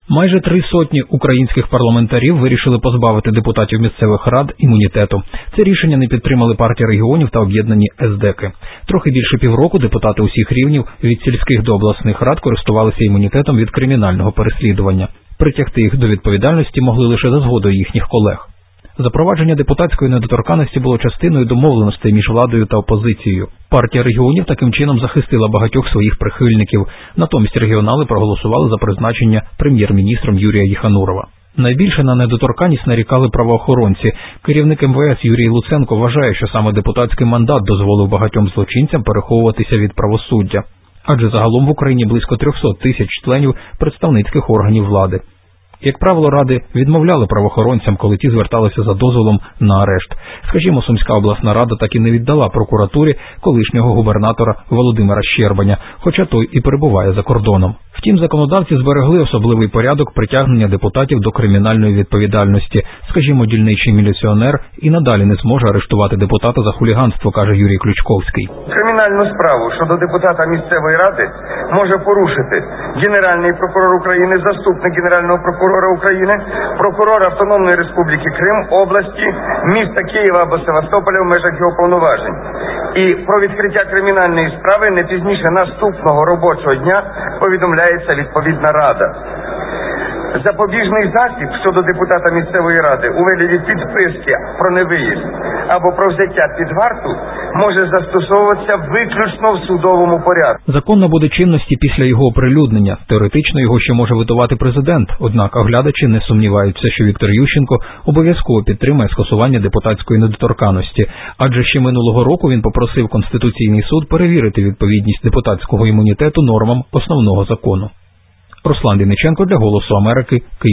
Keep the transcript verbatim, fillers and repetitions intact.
Майже три сотні українських парламентарів вирішили позбавити депутатів місцевих рад імунітету. Це рішення не підтримали партія регіонів та об'єднані ес де-ки. Трохи більше півроку депутати усіх рівнів від сільських до обласних рад користувалися імунітетом від кримінального переслідування. Притягти їх до відповідальності могли лише за згодою їхніх колег. Запровадження депутатської недоторканності було частиною домовленостей між владою та опозицією. Партія регіонів таким чином захистила багатьох своїх прихильників. Натомість регіонали проголосували за призначення прем'єр-міністром Юрія Єханурова. Найбільше на недоторканність нарікали правоохоронці. Керівник ем ве ес Юрій Луценко вважає, що саме депутатський мандат дозволив багатьом злочинцям переховуватися від правосуддя. Адже загалом в Україні близько триста тисяч членів представницьких органів влади. Як правило, ради відмовляли правоохоронцям, коли ті зверталися за дозволом на арешт. Скажімо, Сумська обласна рада так і не віддала прокуратурі колишнього губернатора Володимира Щербаня, хоча той і перебуває за кордоном. Втім, законодавці зберегли особливий порядок притягнення депутатів до кримінальної відповідальності. Скажімо, дільничий міліціонер і надалі не зможе арештувати депутата за хуліганство, каже Юрій Ключковський. Кримінальну справу щодо депутата місцевої ради може порушити Генеральний прокурор України, заступник Генерального прокурора України, прокурор Автономної Республіки Крим, області, міста Києва або Севастополя в межах його повноважень. І про відкриття кримінальної справи не пізніше наступного робочого дня повідомляється відповідна рада. Запобіжний захід щодо депутата місцевої ради у вигляді підписки про невиїзд або про взяття під варту може застосовуватися виключно в судовому порядку. Закон набуде чинності після його оприлюднення. Теоретично його ще може ветувати президент, однак оглядачі не сумніваються, що Віктор Ющенко обов'язково підтримає скасування депутатської недоторканності, адже ще минулого року він попросив Конституційний суд перевірити відповідність депутатського імунітету нормам основного закону. Руслан Вінниченко для «Голосу Америки», Київ.